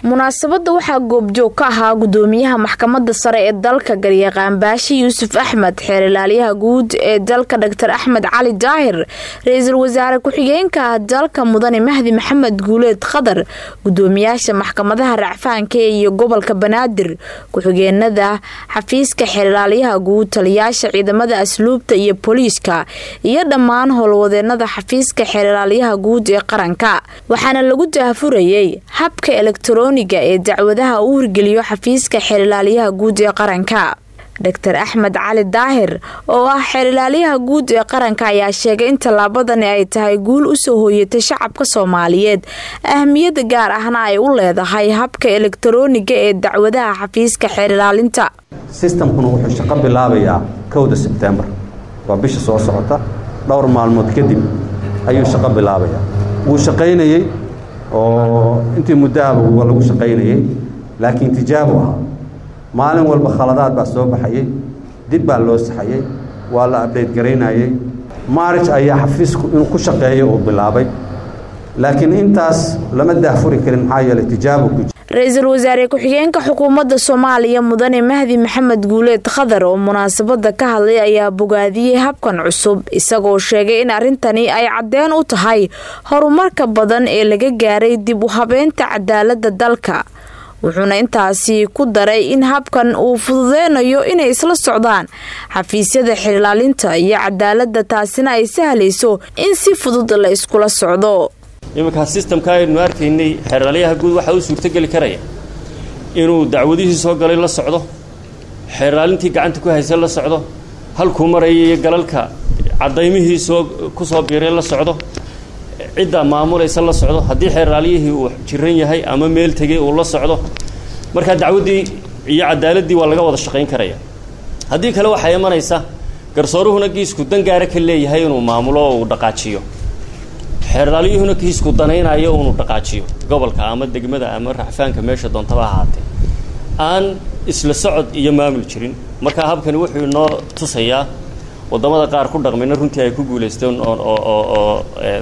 munaasabada waxaa goobjoog ka ahaa gudoomiyaha maxkamadda sare ee dalka Garyaqaan Baashi Yuusuf Axmed, xeer ilaaliyaha guud ee dalka Dr. Axmed Cali Daahir, ra'iisul wasaare ku-xigeenka dalka Mudane Mahdi Maxamed Guuleed Khadar, gudoomiyaasha maxkamadaha racfaanka iyo gobolka Banaadir, ku-xigeenada xafiiska xeer ilaaliyaha guud, taliyaasha ciidamada asluubta iyo booliiska, iyo dhammaan howlwadeenada xafiiska xeer ilaaliyaha guud ee qaranka. waxaana lagu daafurayay habka elektarooniga ee dacwadaha uu hirgeliyo xafiiska xeer ilaaliyaha guud ee qaranka. Dr. Axmed Cali Daahir oo ah xeer ilaaliyaha guud ee qaranka ayaa sheegay in tallaabadani ay tahay guul u soo hooyatay shacabka Soomaaliyeed, ahmiyad gaar ahna ay u leedahay habka elektarooniga ee dacwadaha xafiiska xeer ilaalinta. Systemkuna wuxuu shaqo bilaabayaa 1 September, waa bisha soo socota, dhowr maalmood kadib ayuu shaqo bilaabayaa. wuu shaqaynayay oo intii muddaaba lagu shaqaynayay, laakiin tijaabo ah. maalin walba khaladaad baa soo baxayay, dib baa loo saxayay, waa la update garaynayay. March ayaa xafiisku inuu ku shaqeeyo oo bilaabay, laakiin intaas lama daafuri karin maxaa yeelay tijaabo ku ra'iisul wasaare ku-xigeenka xukuumadda Soomaaliya Mudane Mahdi Maxamed Guuleed Khadar oo munaasabada ka hadlay ayaa bogaadiyay habkan cusub, isagoo sheegay in arintani ay cadeen u tahay horumarka badan ee laga gaaray dib u habeynta cadaaladda dalka. wuxuuna intaasi ku daray in habkan uu fududeynayo inay isla socdaan xafiisyada xeer ilaalinta iyo cadaaladda, taasina ay sahlayso in si fudud la iskula socdo. iminka systemka aynu arkaynay xeer ilaaliyaha guud waxa uu suurtagali karaya inuu dacwadihiisa soo galay la socdo, xeer ilaalintii gacanta ku haysan la socdo, halkuu marayay galalka cadaymihiisa ku soo biiray la socdo, cidda maamulaysa la socdo, haddii xeer ilaaliyihii uu jiran yahay ama meel tegay uu la socdo. marka dacwadii iyo cadaaladii waa laga wada shaqayn karaya. haddii kale waxay imanaysa garsooruhuna kiisku dan gaara ka leeyahay inuu maamulo oo uu dhaqaajiyo, xeer ilaaliyuhuna kiisku danaynayo inuu dhaqaajiyo gobolka ama degmada ama racfaanka meesha doontaba ahaatee, aan isla socod iyo maamul jirin. marka habkani wuxuu inoo tusayaa wadamada qaar ku dhaqmayna runtii ay ku guuleysteen oo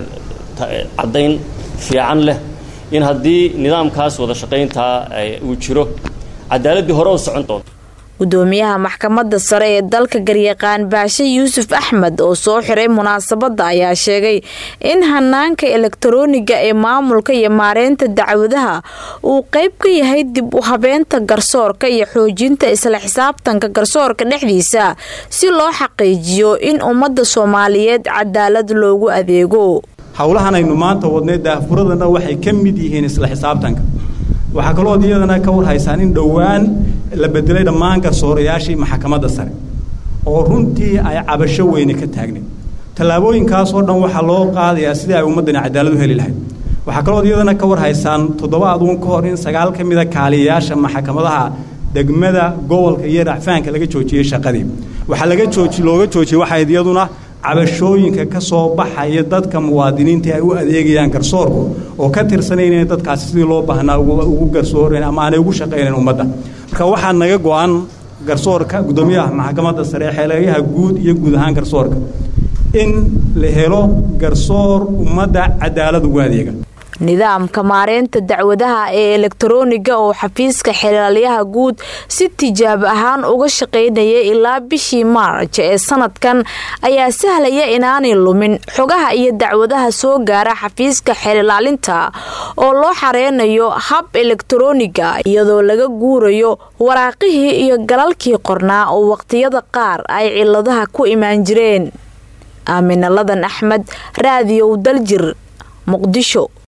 cadayn fiican leh in haddii nidaamkaas wada shaqaynta uu jiro cadaaladii hore u socon doonto. gudoomiyaha maxkamadda sare ee dalka Garyaqaan Baashi Yuusuf Axmed oo soo xiray munaasabada ayaa sheegay in hanaanka elektarooniga ee maamulka iyo maareynta dacwadaha uu qayb ka yahay dib u habeynta garsoorka iyo xoojinta isla xisaabtanka garsoorka dhexdiisa si loo xaqiijiyo in ummadda Soomaaliyeed cadaalad loogu adeego. hawlahan aynu maanta wadnay daafuradana waxay ka mid yihiin isla xisaabtanka. waxaa kaloo iyadana ka war haysaan in dhowaan la bedelay dhammaan garsoorayaashii maxkamadda sare oo runtii ay cabasho weyn ka taagnayd. tallaabooyinkaas oo dhan waxa loo qaadayaa sidii ay ummadana cadaalad u heli lahayd. waxaa kaloo iyadana ka war haysaan 7 aduun ka hor in 9 kamid ah kaaliyaasha maxkamadaha degmada gobolka iyo racfaanka laga joojiyay shaqadii. waxa looga joojiyay waxa iyaduna cabashooyinka ka soo baxaya dadka muwaadiniinta ay u adeegayaan garsoorku oo ka tirsanayeen dadkaas sidii loo baahnaa ugu garsooreen ama aanay ugu shaqeyneen ummadda. marka waxaa naga go'an garsoorka gudoomiyaha maxkamadda sare xeer ilaaliyaha guud iyo guud ahaan garsoorka in la helo garsoor ummadda cadaalad ugu adeega. nidaamka maareynta dacwadaha ee elektarooniga oo xafiiska xeer ilaaliyaha guud si tijaabo ahaan uga shaqeynaya ilaa bishii March ee sanadkan ayaa sahlaya inaanay lumin xogaha iyo dacwadaha soo gaara xafiiska xeer ilaalinta oo loo xareynayo hab elektarooniga iyadoo laga guurayo waraaqihii iyo galalkii qornaa oo waqtiyada qaar ay ciladaha ku imaan jireen. Aamin Ladan Axmed, Radio Daljir, Muqdisho.